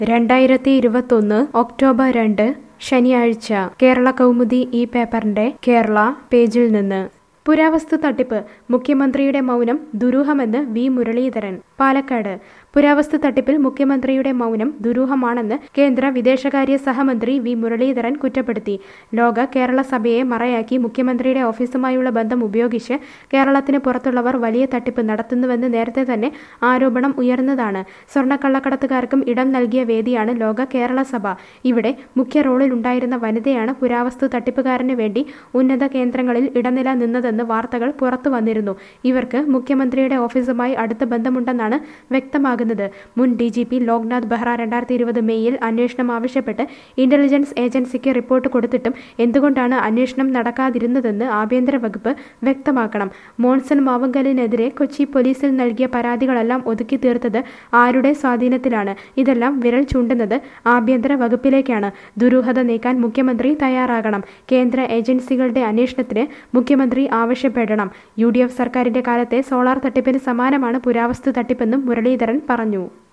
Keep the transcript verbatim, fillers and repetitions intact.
രണ്ടായിരത്തി ഇരുപത്തൊന്ന് ഒക്ടോബർ രണ്ട് ശനിയാഴ്ച കേരള കൗമുദി ഈ പേപ്പറിന്റെ കേരള പേജിൽ നിന്ന് പുരാവസ്തു തട്ടിപ്പ് മുഖ്യമന്ത്രിയുടെ മൗനം ദുരൂഹമെന്ന് വി മുരളീധരൻ. പാലക്കാട് പുരാവസ്തു തട്ടിപ്പിൽ മുഖ്യമന്ത്രിയുടെ മൗനം ദുരൂഹമാണെന്ന് കേന്ദ്ര വിദേശകാര്യ സഹമന്ത്രി വി മുരളീധരൻ കുറ്റപ്പെടുത്തി. ലോക കേരള സഭയെ മറയാക്കി മുഖ്യമന്ത്രിയുടെ ഓഫീസുമായുള്ള ബന്ധം ഉപയോഗിച്ച് കേരളത്തിന് പുറത്തുള്ളവർ വലിയ തട്ടിപ്പ് നടത്തുന്നുവെന്ന് നേരത്തെ തന്നെ ആരോപണം ഉയർന്നതാണ്. സ്വർണ്ണക്കള്ളക്കടത്തുകാർക്കും ഇടം നൽകിയ വേദിയാണ് ലോക കേരള സഭ. ഇവിടെ മുഖ്യ റോളിലുണ്ടായിരുന്ന വനിതയാണ് പുരാവസ്തു തട്ടിപ്പുകാരന് വേണ്ടി ഉന്നത കേന്ദ്രങ്ങളിൽ ഇടനില നിന്നതെന്ന് വാർത്തകൾ പുറത്തു വന്നിരുന്നു. ഇവർക്ക് മുഖ്യമന്ത്രിയുടെ ഓഫീസുമായി അടുത്ത ബന്ധമുണ്ടെന്നാണ് വ്യക്തമാകുന്നത്. മുൻ D G P Loknath Behera രണ്ടായിരത്തി ഇരുപത് മെയ്യിൽ അന്വേഷണം ആവശ്യപ്പെട്ട് ഇന്റലിജൻസ് ഏജൻസിക്ക് റിപ്പോർട്ട് കൊടുത്തിട്ടും എന്തുകൊണ്ടാണ് അന്വേഷണം നടക്കാതിരുന്നതെന്ന് ആഭ്യന്തര വകുപ്പ് വ്യക്തമാക്കണം. മോൺസൺ മാവുങ്കലിനെതിരെ കൊച്ചി പോലീസിൽ നൽകിയ പരാതികളെല്ലാം ഒതുക്കി തീർത്തത് ആരുടെ സ്വാധീനത്തിലാണ്? ഇതെല്ലാം വിരൽ ചൂണ്ടുന്നത് ആഭ്യന്തര വകുപ്പിലേക്കാണ്. ദുരൂഹത നീക്കാൻ മുഖ്യമന്ത്രി തയ്യാറാകണം. കേന്ദ്ര ഏജൻസികളുടെ അന്വേഷണത്തിന് മുഖ്യമന്ത്രി ആവശ്യപ്പെടണം. യു ഡി എഫ് സർക്കാരിന്റെ കാലത്തെ സോളാർ തട്ടിപ്പിന് സമാനമാണ് പുരാവസ്തു തട്ടിപ്പെന്നും മുരളീധരൻ പറഞ്ഞു.